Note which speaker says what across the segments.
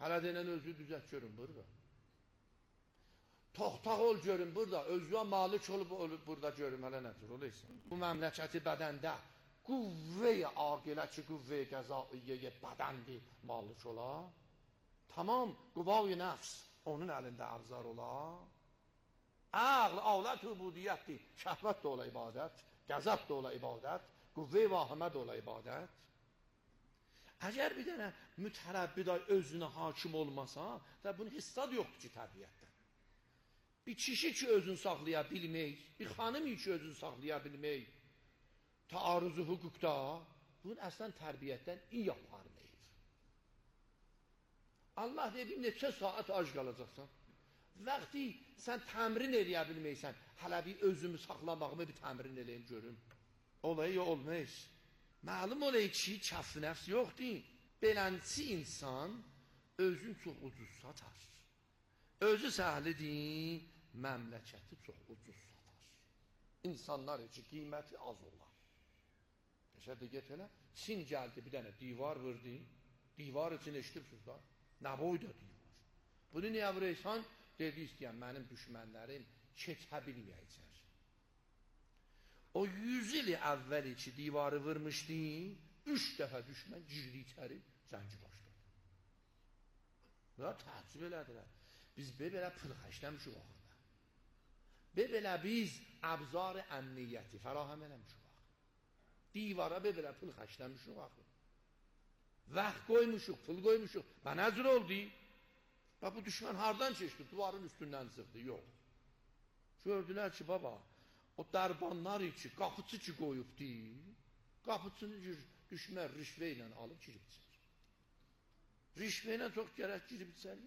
Speaker 1: Hələ denən özü düzət görün burada. Toxtaq ol görün burada. Özünə malik olub burada görün hələ nədir olursa. Bu məmləkəti bədəndə qüvvə-i aqilə ki, qüvvə-i qəzaiyyəyə bədəndir malik ola. Tamam, qüvvə-i nəfs onun əlində ərzar ola. Ağl, avlət übudiyyətdir. Şəhvət də ola ibadət, qəzəb də ola ibadət, qüvvə-i vahimə də ola ibadət. Əgər bir dənə mütərəbbiday özünə hakim olmasa, bunun hissad yoxdur ki, təbiyyətdən. Bir kişi ki, özünü saxlaya bilmək, bir xanım ki, özünü saxlaya bilmək, taarruzu hüquqda, bunun əslən tərbiyyətdən iyi aparmayır. Allah deyib, neçə saat ac qalacaqsan. Vaxtı sən təmrin eləyə bilməksən, hələ bir özümü saxlamağımı bir təmrin eləyim görüm. Olayı ya olmayız. Məlum olayı ki, kəf nəfs yoxdur. Belənçi insan özün çox ucuz satar. Özü səhlidir, məmləkəti çox ucuz satar. İnsanlar üçün qiyməti az olar. Qəşədə get elə, Çin gəldi bir dənə divar vurdu, divar üçün eşitibsiniz da, nə boyda divar. Bunu niyə vuraysan? Dedi istəyən, mənim düşmənlərim keçə bilməyəcək. O 100 il əvvəl ki, divarı vurmuşdu, 3 dəfə düşmən girdi içəri, zəngi başladı. Bunlar təəccüb elədilər. Biz belə pıl xəşləmişik vaxtda. Belə biz əbzar əmniyyəti fərahəm eləmişik vaxtda. Divara belə pıl xəşləmişik vaxtda. Vaxt qoymuşuq, pul qoymuşuq. Və nəzir oldu? Bax, bu düşmən hardan keçdi? Duvarın üstündən çıxdı. Yox. Gördülər ki, baba, o dərbanlar ki, qapıçı ki qoyubdu, qapıçını düşmən rişvə ilə alıb girib içər. Rişvə ilə çox gərək girib içər.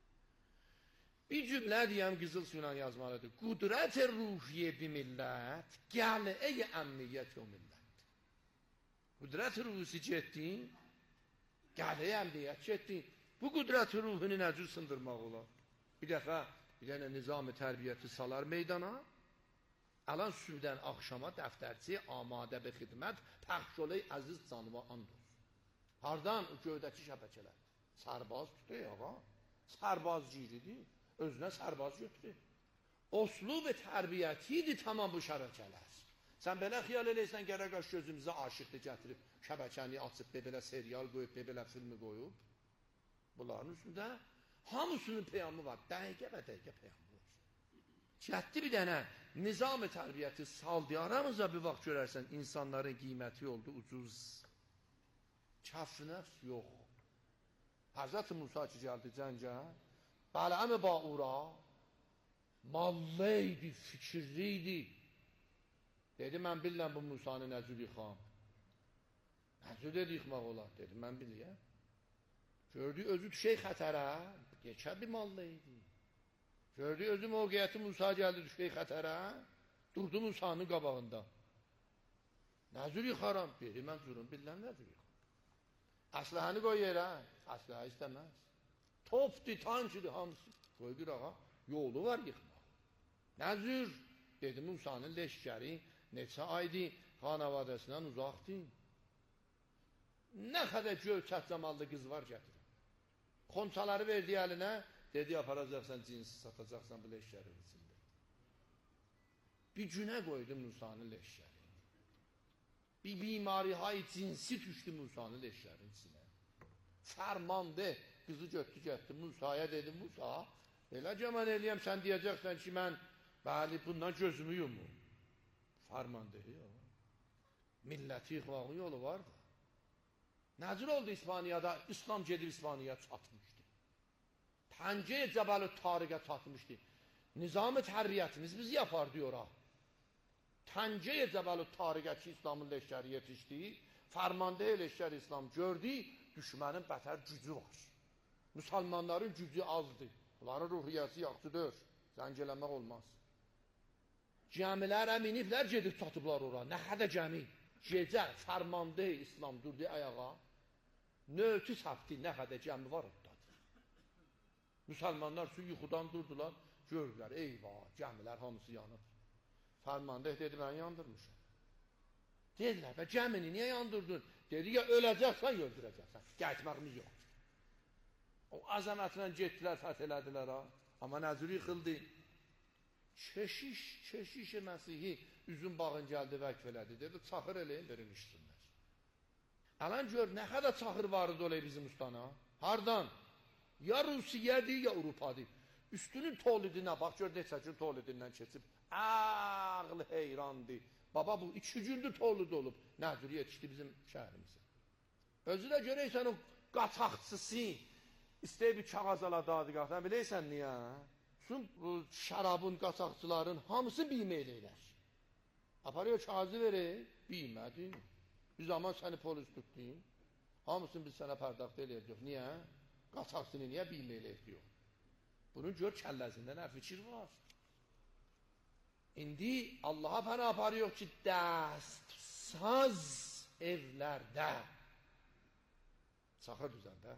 Speaker 1: Bir cümlə deyəm, qızıl suyla yazmalıdır. Qudrət-i ruhiyyə bir millət, gələ-i əmniyyət o millət. Qudrət-i ruhusi getdi, gələ-i əmniyyət getdi. Bu qudrət-i ruhunu nəcür sındırmaq olar? Bir dəfə, bir dənə nizam-ı tərbiyyəti salar meydana, alan sübdən axşama dəftərçi amadə bir xidmət, pəxş olay əziz canıva and olsun. Hardan? O göydəki şəbəkələr. Sərbaz tutuyor, ağa. Sərbaz giridir, özünə sərbaz götürür. Oslub-i tərbiyyətidir tamam bu şəbəkələr. Sən belə xiyal eləysən, gərək aş gözümüzə aşıqlı gətirib, şəbəkəni açıb, belə serial qoyub, belə filmi qoyub. Bunların üstündə hamısının peyamı var. Dəqiqə və dəqiqə peyamı var. Cəhdi bir dənə nizam-ı tərbiyyəti saldı. Aramızda bir vaxt görərsən, insanların qiyməti oldu ucuz. Kəf nəfs yox. Həzrət Musa ki gəldi cəncə, Bələm-i Baura mallı idi, fikirli idi. Dedi, mən biləm bu Musanı nəcür yıxam. Nəcür dedi yıxmaq olar, dedi, mən biləyəm. Gördü özü düşey xətərə, geçə bir mallı idi. Gördü özü mövqiyyəti Musa gəldi düşey xətərə, durdu Musanın qabağında. Nəcür yıxaram, dedi, mən durum, biləm nəcür yıxam. Əsləhəni qoy yerə, əsləhə istəməz. Topdur, tankıdır, hamısı. Qoy bir ağa, yolu var yıxmaq. Nəcür, dedi, Musanın leşkəri neçə aydı, xanavadəsindən uzaqdır. Nə qədər gövçət zamallı qız var gətirir. Xonçaları verdi əlinə, dedi, aparacaqsan, cinsi satacaqsan bu leşkərin içində. Bir günə qoydu Musanın leşkəri. Bir bimari-hay cinsi düşdü Musanın leşkərin içinə. Fərmandı, qızı götdü, getdi Musaya, dedi, Musa, eləcə mən eləyəm, sən deyəcəksən ki, mən, bəli, bundan gözümü yumum. Fərmandı, yox. Milləti yıxmağın yolu var da. Nəcür oldu İspaniyada? İslam gedib İspaniyaya çatmışdı. Təncəyə Cəbəl-i Tariqə çatmışdı. Nizam-ı tərbiyyətimiz bizi yapardı ora. Təncəyə Cəbəl-i Tariqə ki, İslamın leşkəri yetişdi, fərmanda leşkər İslam gördü, düşmənin bətər gücü var. Müsəlmanların gücü azdır. Bunların ruhiyyəsi yaxşıdır. Zəngələmək olmaz. Cəmilər əminiblər, gedib çatıblar ora. Nə qədər cəmi? Gecə fərmanda İslam durdu ayağa. Nötü sapdı, nə qədər cəmi var oradadır. Müsəlmanlar su yuxudan durdular, gördülər, eyvah, cəmilər hamısı yanır. Fərmanda dedi, mən yandırmışım. Dedilər, və cəmini niyə yandırdın? Dedi, ya öləcəksən, ya öldürəcəksən. Gəltməyimiz yoxdur. O əzəmətlə getdilər, fəth elədilər ha. Amma Nəzir yıxıldı. Keşiş Məsihi üzüm bağın gəldi, vəqf elədi. Dedi, çaxır eləyin, verin işsinlər. Alan gör, nə qədər çaxır vardı olay bizim ustana? Hardan? Ya Rusiyyədir, ya Avropadır. Üstünün tolidinə, bax gör, neçə gün tolidindən keçib. Ağlı heyrandı. Baba bu 2 gündür tolid olub. Nəzir yetişdi bizim şəhərimizə. Özü də görəysən o qaçaqçısı, istəyib bir kağız ala dadı qaxdan, biləysən niyə? Bu şərabın, qaçaqçıların hamısı bilmə eləylər. Aparıyor kağızı verir, bilmədin. Bir zaman səni polis tutdun, hamısını biz sənə pərdaqda eləyəcək. Niyə? Qaçaqçını niyə bilmə eləyəcək? Bunun gör kəlləsində nə fikir var. İndi Allaha pənah aparıyor ki, dəstsaz evlərdə çaxır düzəndə.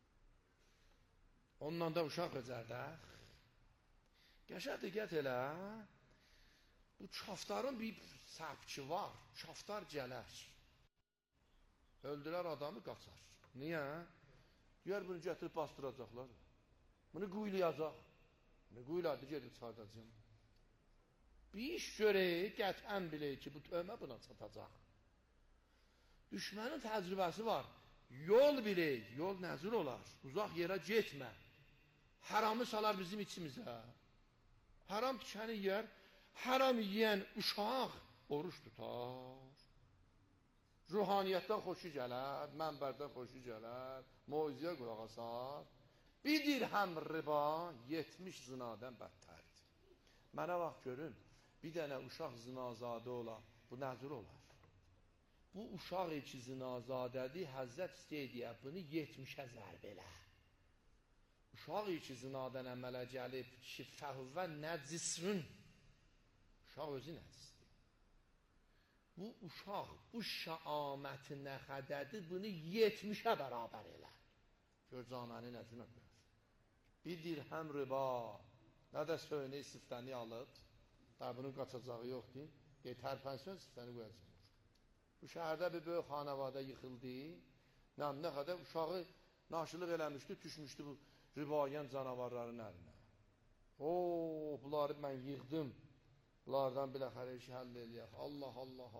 Speaker 1: Ondan da uşaq özərdə. Qəşə diqqət elə, bu kaftarın bir səbki var, kaftar gələr. Öldürər adamı, qaçar. Niyə? Deyər, bunu gətirib bastıracaqlar. Bunu quyulayacaq. Bunu quyuladı, gedib çıxardacaq. Bir iş görək, qətən bilək ki, bu tövmə buna çatacaq. Düşmənin təcrübəsi var. Yol bilək, yol nəzir olar. Uzaq yerə getmə. Haramı salar bizim içimizə. Haram tikəni yer, haram yiyən uşaq oruç tutar. Ruhaniyyətdən xoşu gələr, mənbərdən xoşu gələr, moizəyə qulaq asar. Bir dirhəm riba 70 zinadən bədtərdir. Mənə vaxt görün, bir dənə uşaq zinazadə olar, bu nəzir olar. Bu uşaq ki zinazadədir, Həzrət istəyir, bunu 70-ə zərb elə. Uşaq ki zinadən əmələ gəlib ki, fəhvə nəcisrün. Uşaq özü nəcisdir. Bu uşaq, bu şəaməti nəxədədir, bunu 70-ə bərabər elə. Gör canəni nəzinə qoyar. Bir dirhəm riba, nə də söynəyi siftəni alıb, da bunun qaçacağı yoxdur, tərpənsən siftəni qoyacaq. Bu şəhərdə bir böyük xanəvadə yıxıldı, nə qədər uşağı naşılıq eləmişdi, düşmüşdü bu ribayən canavarların əlinə. Bunları mən yığdım, bunlardan biləxərə işi həll eləyək. Allah.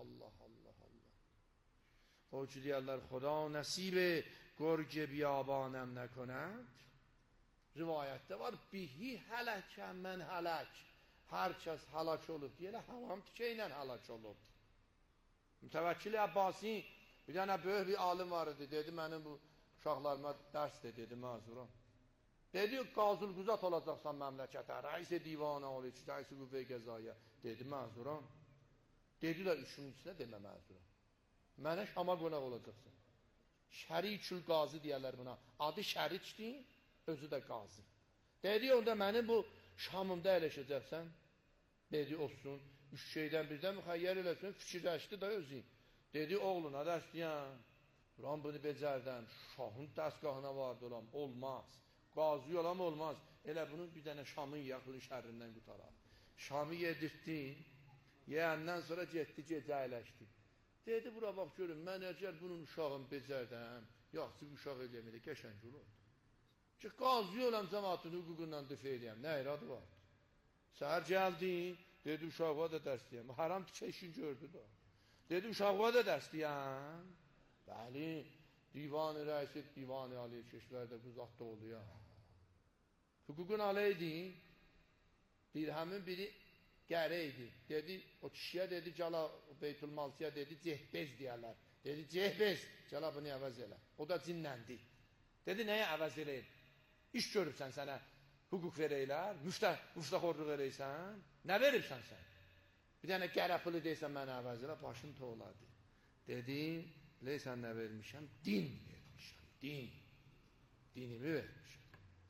Speaker 1: O ki deyərlər, Xuda nəsib qurg biyabanəm nəkönət. Rivayətdə var, bihi hələkən mən hələk. Hər kəs həlak olub, deyələ, hamam tikə həlak olub. Mütəvəkkil Əbbasi, bir dənə böyük bir alim var idi, dedi, mənim bu uşaqlarıma dərsdir, dedi, məzuram. Dedi, qazıl quzat olacaqsan məmləkətə, rəis-i divanə olayı, rəis-i qüvvə-i qəzaya, dedi, məzuram. Dedilər, üçüncüsünə demə məzuram. Mənə Şama qonaq olacaqsan. Şərikül qazi deyərlər buna. Adı şərikdir, özü də qazi. Dedi, onda mənim bu Şamımda əyləşəcəksən. Dedi, olsun. 3 şeydən birdən müxəyyər eləsin, fikirləşdi də özü. Dedi, oğluna dərsdiyən, ulan bunu becərdən, şahın dəstgahına vardı olam, olmaz. Qazi olam, olmaz. Elə bunun bir dənə Şamın yaxını şərrindən qutarar. Şamı yedirtdin, yeyəndən sonra getdi, gecə əyləşdi. Dedi, bura bax görün, mən əgər bunun uşağını becərdən, yaxşı bir uşaq eləyəmədə, qəşəng olur. Ki, qazi olam, cəmatın hüququndan düfə eləyəm, nə iradı var? Səhər gəldin, dedi, uşaqlığa da dərs deyəm. Haram tikə işin gördü da. Dedi, uşaqlığa da dərs deyəm. Bəli, divan-ı rəisi, divan-ı aliyə keşvərdə bu zatda oluyor. Hüququn aleydi, dirhəmin biri gəreydi. Dedi, o kişiyə dedi, cala Beytülmalsiyə dedi, cehbez deyərlər. Dedi, cehbez, cala bunu əvəz elə. O da cinləndi. Dedi, nəyə əvəz eləyim? İş görürsən sənə, hüquq verəylər, müftəxorluq verəysən, nə veribsən sən? Bir dənə qərəpılı deysən mənə əvəz elə, başın toğladı. Dedi, biləysən nə vermişəm? Din vermişəm, din. Dinimi vermişəm.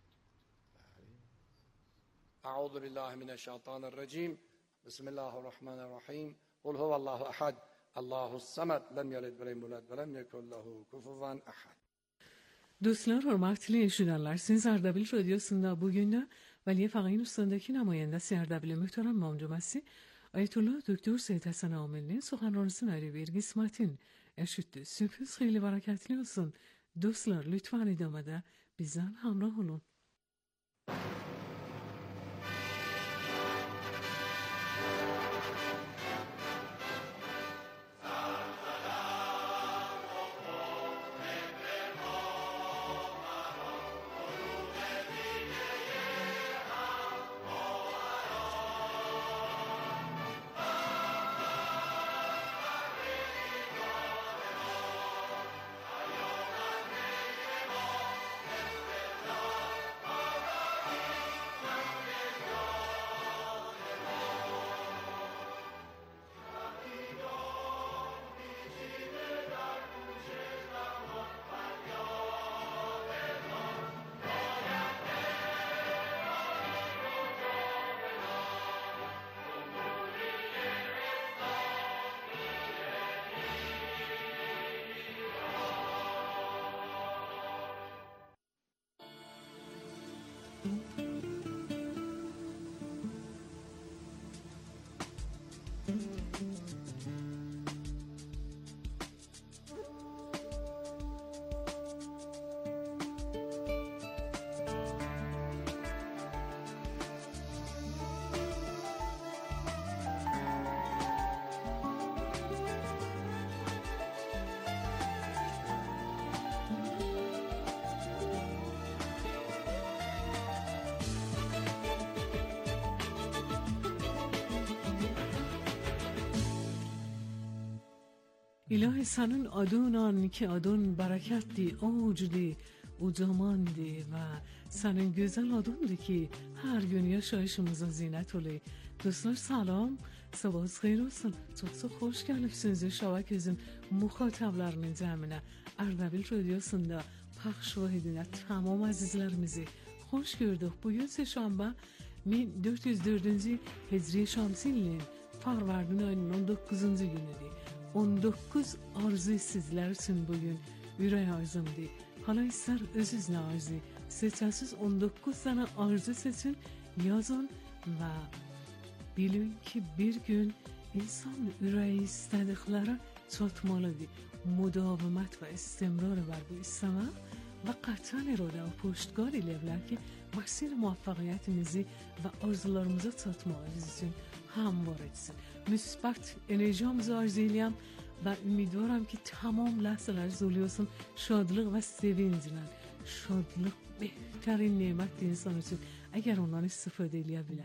Speaker 1: Əuzu billahi minəşşeytanirracim. Bismillahirrahmanirrahim. Qul huvallahu ahad. Allahus-samad. Lem yelid ve lem yulad ve lem yekun lehu kufuven ahad.
Speaker 2: Dostlar, hörmətli eşidənlər, siz Ərdəbil Radiosunda bugün Vəliyə Fağayın üstündəki nümayəndəsi Ərdəbil Möhtərəm Mamcuməsi Ayetullah Doktor Seyid Həsən Amil'nin soxanlarısını ayrı bir qismətin eşitdi. Sürpriz xeyli bereketli olsun. Dostlar, lütfen idamada bizden همراه olun. İlahi senin adından ki adın bereketli, avcli, ucamandı ve senin güzel adındı ki her gün yaşayışımıza zinet olayı. Dostlar salam, sabahınız xeyir olsun. Çok hoş gelipsiniz şabakemizin muhataplarının cəminə. Ardabil Radyosu'nda pəxş vahidinə tamam azizlərimizi hoş gördük. Bugün Səhşənbə 1404-cü Hicri Şəmsi ilinin Farvardin ayının 19-cu günüdür. 19 arzu sizler için bugün ürək arzımdır. Hala ister öz-özünə arzu. Seçəsiz 19 tane arzu seçin, yazın ve bilin ki bir gün insan ürəyi istədikləri çatmalıdır. Müdavimet ve istimrar var bu istemək ve qat'an iradə ve puştgar ilə bilər ki مسیر موفقیتimizi ve arzularımıza çatmamız için هموار etsin. Müsbət enerjimizi arzu edirəm ve ümiduram ki tamam ləhzələr zuluyorsun şadlıq ve sevinclə. Şadlıq behtarin nemətdir insan üçün əgər ondan istifadə edə bilər.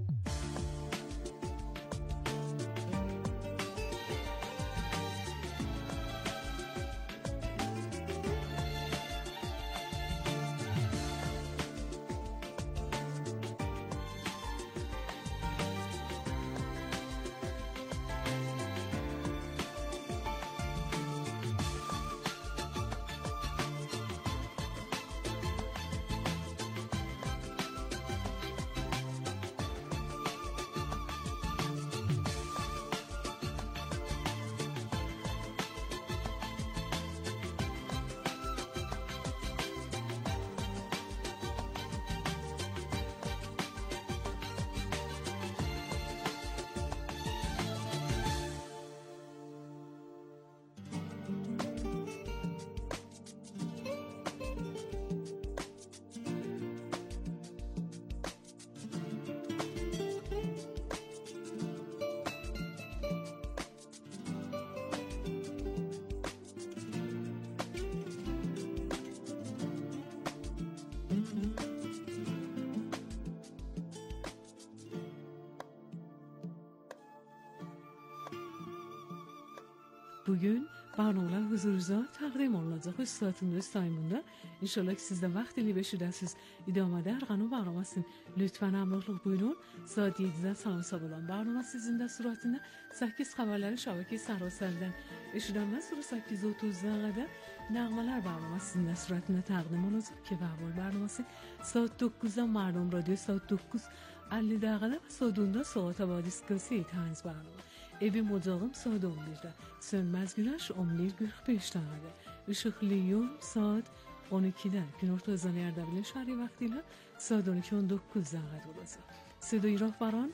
Speaker 2: Bugün barnameler huzurunuza təqdim olunacaq. Öz saatında, öz taymında. İnşallah ki siz de vaxtili beşidəsiz idamada Erqanun barnamasın. Lütfen hamrohlıq buyurun. Saat 7'de sanırsab olan barnama sizin de suratında 8 xəbərləri şəbəkə sərvəsərdən eşidəndən sonra 8:30'da qədər nəğmələr barnaması sizin de suratında təqdim olacaq ki Vəbol barnaması saat 9'da Mardom Radyo saat 9:50 dəqiqədə və saat 10'da Saat Abadiskası Tanz barnama. Evim ocağım saat 11'de. Sönmez güneş 11:45 dəqiqədə. Işıqlı yol saat 12'de. Günorta ezanı Erdebil şəhəri vaxtı ilə saat 12:19 dəqiqədə olacaq. Sedai Rahbaran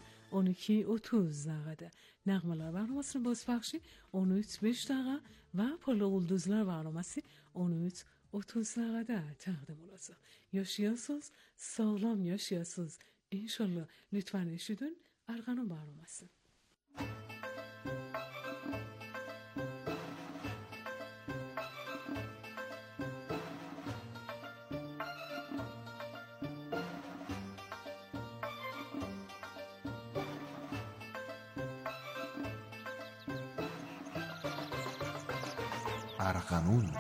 Speaker 2: 12:30 dəqiqədə. Nəğmələr barnamasının bozpəxşi 13:05 dəqiqə və Parlaq Ulduzlar barnaması 13:30 30'lara da təqdim olacaq. Yaşayasınız, sağlam yaşayasınız. İnşallah. Lütfen eşidin, Arğanun barlamasın.
Speaker 3: ارغنون.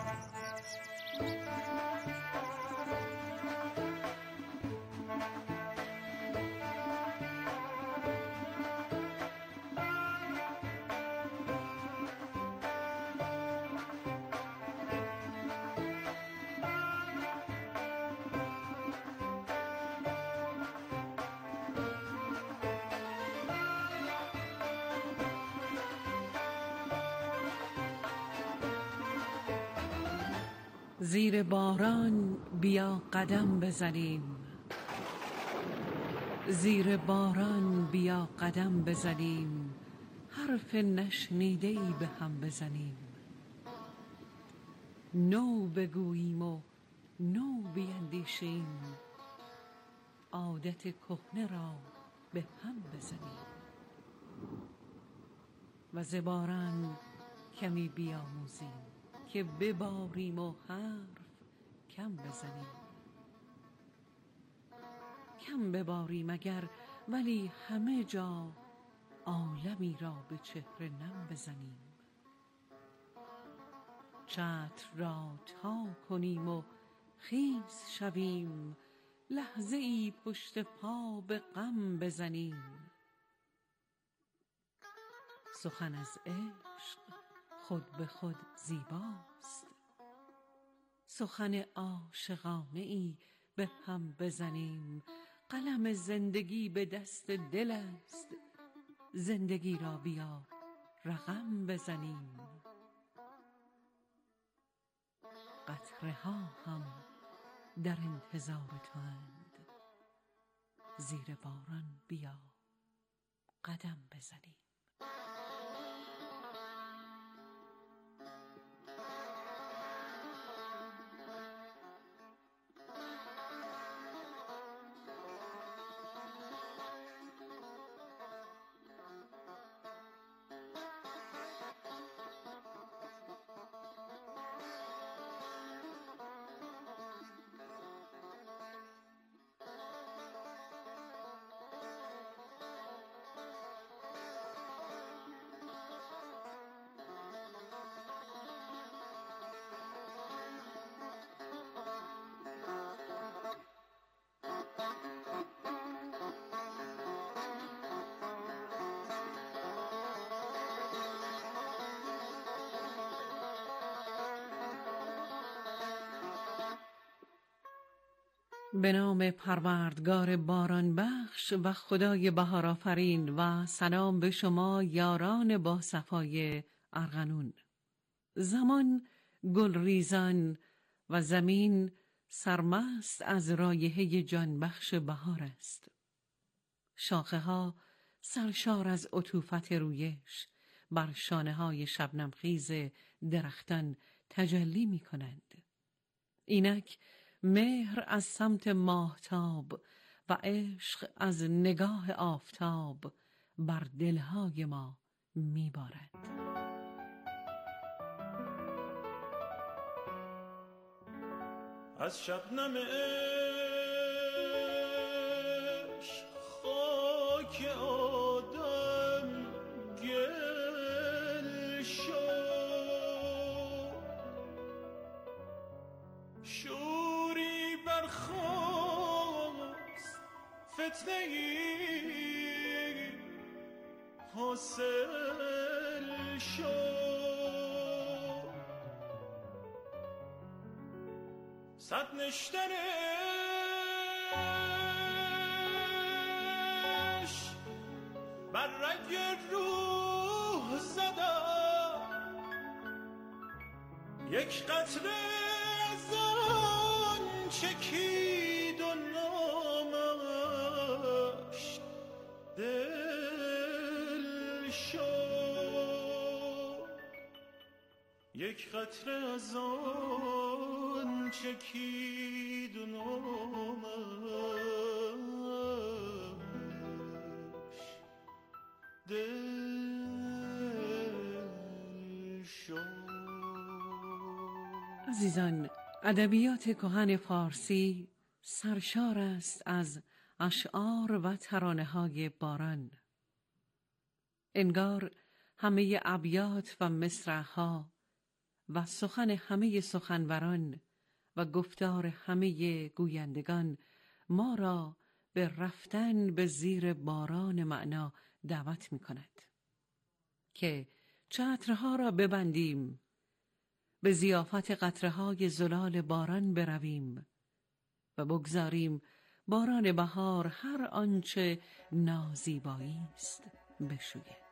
Speaker 2: زیر باران بیا قدم بزنیم، زیر باران بیا قدم بزنیم، حرف نشنیده‌ای به هم بزنیم، نو بگوییم و نو بیندیشیم، عادت کهنه را به هم بزنیم و ز باران کمی بیاموزیم که بباریم و حرف کم بزنیم. کم بباریم اگر، ولی همه جا عالمی را به چهره نم بزنیم. چتر را تا کنیم و خیز شویم، لحظه ای پشت پا به غم بزنیم. سخن از عشق خود به خود زیباست، سخن عاشقانه ای به هم بزنیم. قلم زندگی به دست دل است، زندگی را بیا رقم بزنیم. قطره ها هم در انتظار تو اند، زیر باران بیا قدم بزنیم. به نام پروردگار باران بخش و خدای بهار آفرین، و سلام به شما یاران با صفای ارغنون. زمان گلریزان و زمین سرمست از رایحه جانبخش بهار است. شاخه ها سرشار از عطوفت رویش بر شانه های شبنم خیز درختان تجلی می کنند. اینک مهر از سمت ماهتاب و عشق از نگاه آفتاب بر دلهای ما میبارد.
Speaker 4: از شبنم عشق خاک آدم گل شد، شوری برخاست فتنه‌ای حاصل شد. صد نشترش بر رگ روح زدم، یک قطره از آن چکید و نامش دل شد. یک قطره از آن چکید و نامش دل شد.
Speaker 2: عزیزان، ادبیات کهن فارسی سرشار است از اشعار و ترانه‌های باران. انگار همه ابیات و مصرع‌ها و سخن همه سخنوران و گفتار همه گویندگان ما را به رفتن به زیر باران معنا دعوت می کند که چترها را ببندیم، به ضیافت قطره‌های زلال باران برویم و بگذاریم باران بهار هر آنچه نازیبایی است بشوید.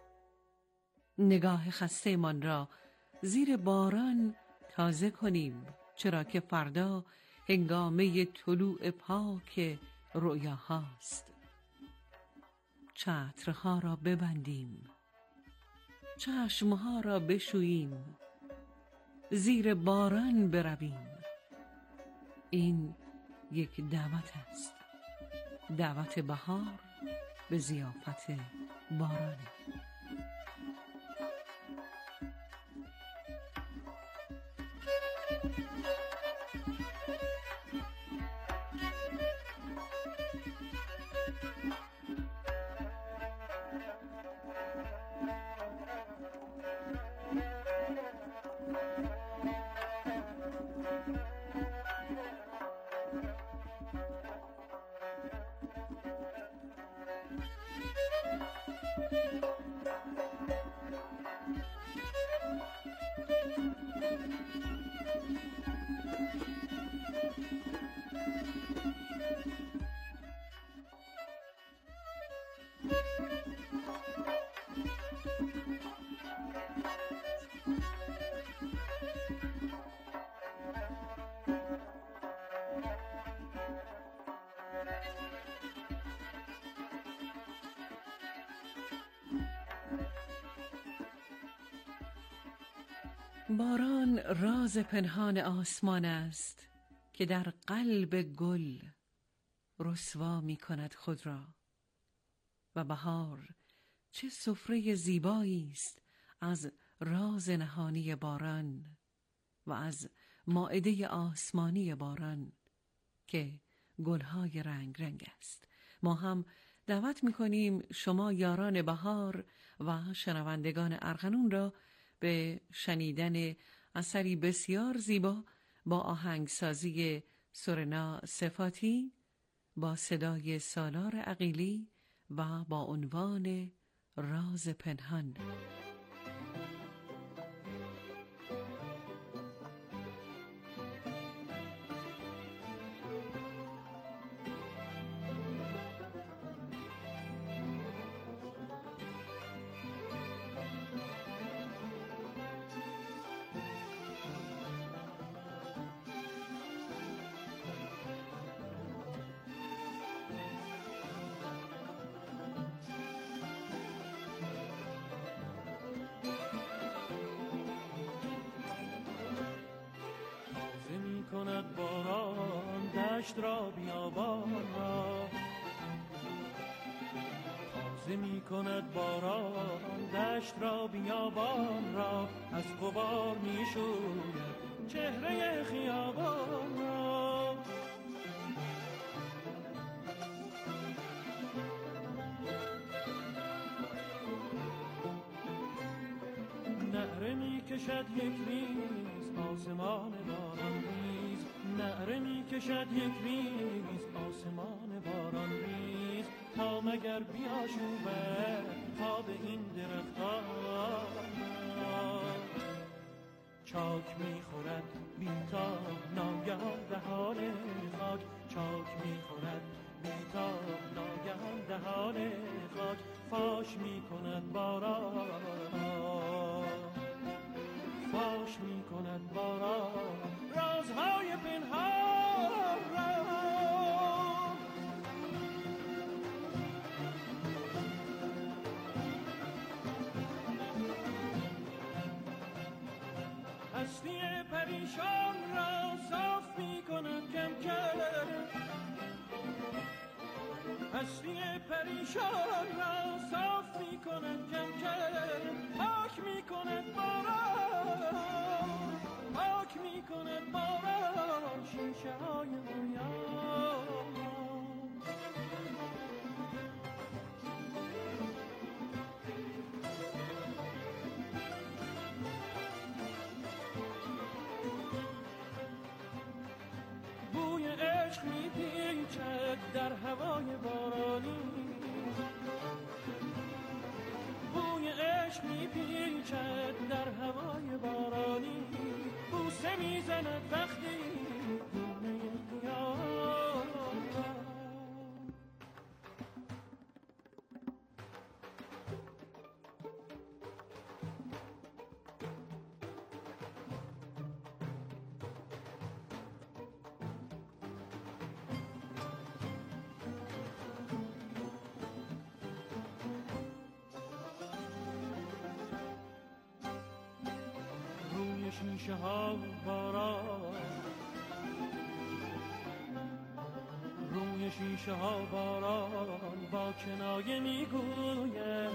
Speaker 2: نگاه خسته من را زیر باران تازه کنیم، چرا که فردا هنگامه طلوع پاک رؤیاهاست. چترها را ببندیم، چشمها را بشوییم، زیر باران برویم. این یک دعوت است، دعوت بهار به ضیافت باران. باران راز پنهان آسمان است که در قلب گل رسوا می کند خود را. و بهار چه سفره زیبایی است از راز نهانی باران و از مائده آسمانی باران که گلهای رنگ رنگ است. ما هم دعوت می کنیم شما یاران بهار و شنوندگان ارغنون را به شنیدن اثری بسیار زیبا با آهنگسازی سورنا صفاتی، با صدای سالار عقیلی و با عنوان راز پنهان.
Speaker 4: کند باران دشت را بیابان را، تازه می کند باران دشت را بیابان را، از غبار می شوید چهره خیابان را. نعره می کشد یک ریز آسمان باران ریز، نعره می کشد یک ریز آسمان باران ریز، تا مگر بیاشوبه خواب این درختان. چاک می خورد بیتاب ناگهان دهان خاک، چاک می خورد بیتاب ناگهان دهان خاک، فاش می کند باران، فاش می کند باران رازهای پنهان را. هستی پریشان را هستی پریشان را صاف می کند جنگل، پاک می کند باران، پاک می کند باران شیشه های رویان. بوی عشق می پیچد در هوای بارانی، بوی عشق می پیچد در هوای بارانی، بوسه می زند وقتی دونه خیال. شیشه ها باران، روی شیشه ها باران با کنایه میگوید،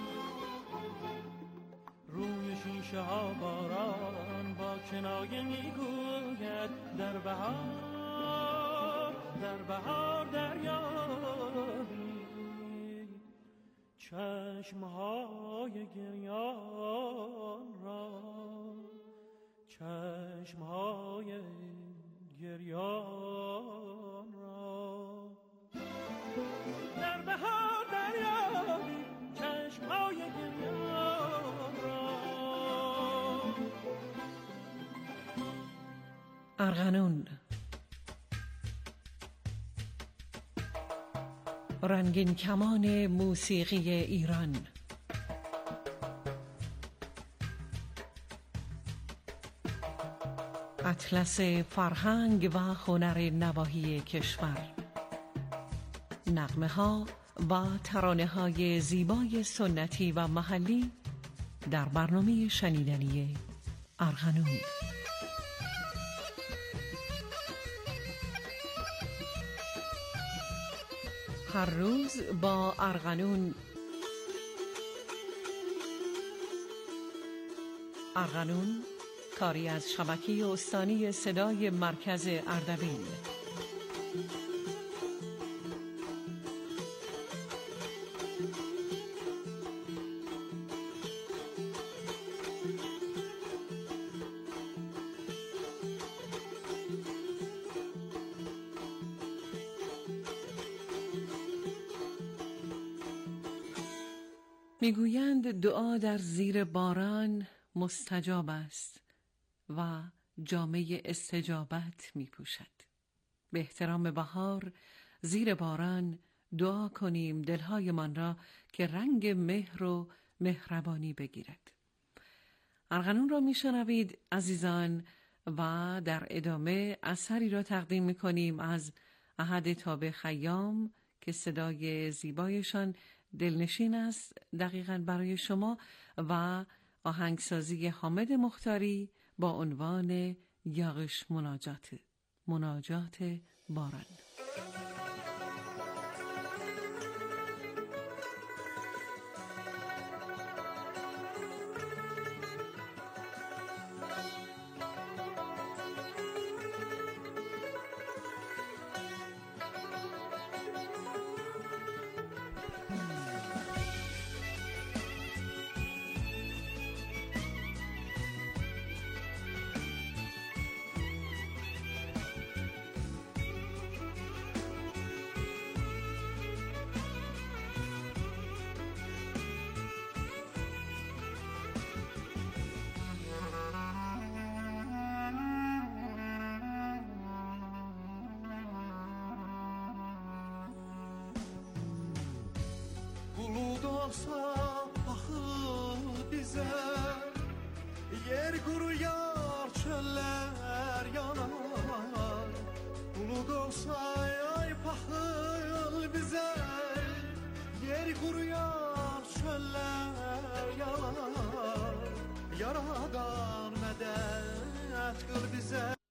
Speaker 4: روی شیشه ها باران با کنایه میگوید در بهار، در بهار دریابی چشمهای گریان را، چشمهای گریان را. در بهار دریابی چشمهای گریان را.
Speaker 2: ارغنون، رنگین کمان موسیقی ایران. اطلس فرهنگ و هنر نواحی کشور. نغمه ها و ترانه های زیبای سنتی و محلی در برنامه شنیدنی ارغنون. هر روز با ارغنون. ارغنون کاری از شبکه استانی صدای مرکز اردبیل. میگویند دعا در زیر باران مستجاب است و جامه استجابت می پوشد. به احترام بهار زیر باران دعا کنیم دلهایمان را که رنگ مهر و مهربانی بگیرد. ارغنون را می شنوید عزیزان و در ادامه اثری را تقدیم می کنیم از احد تابع خیام که صدای زیبایشان دلنشین است دقیقاً برای شما و آهنگسازی حامد مختاری با عنوان یاغش مناجات باران.
Speaker 3: Yer kuruyar, çöller yanar. Bulut olsa ay paxıl bize. Yer kuruyar, çöller yanar. Yaradan medet kıl bize.